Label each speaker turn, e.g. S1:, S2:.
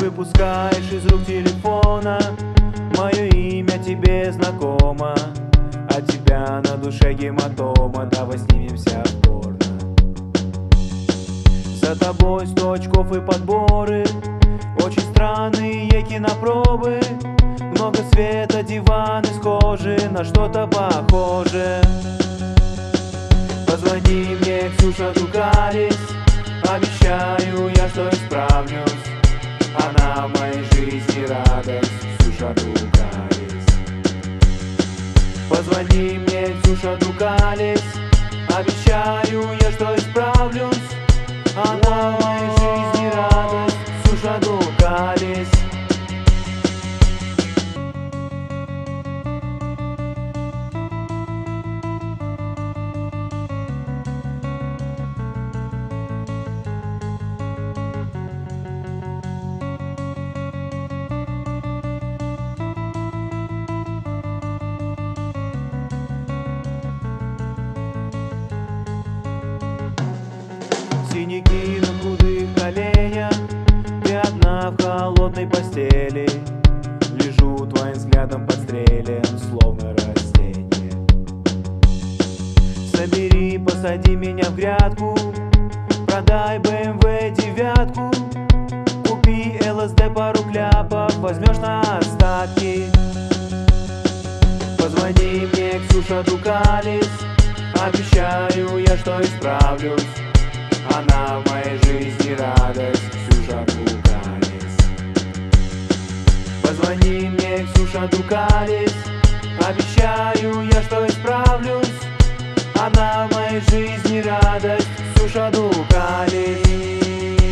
S1: выпускаешь из рук телефона. Мое имя тебе знакомо, от тебя на душе гематома. Давай снимемся в порно. За тобой 100 очков и подборы, очень странные кинопробы. Много света, диван из кожи, на что-то похоже. Позвони мне, Ксюша Дукалис, обещаю я, что исправлюсь. Она в моей жизни радость, Ксюша Дукалис. Позвони мне, Ксюша Дукалис, обещаю я, что исправлюсь. Она в моей жизни радость, Ксюша Дукалис. Синяки на худых коленях, ты одна в холодной постели. Лежу твоим взглядом подстрелен, словно растение. Собери, посади меня в грядку, продай BMW 9, купи ЛСД пару кляпов, возьмешь на остатки. Позвони мне, Ксюша Дукалис, обещаю я, что исправлюсь. Она в моей жизни радость, Ксюша Дукалис. Позвони мне, Ксюша Дукалис, обещаю я, что исправлюсь. Она в моей жизни радость, Ксюша Дукалис.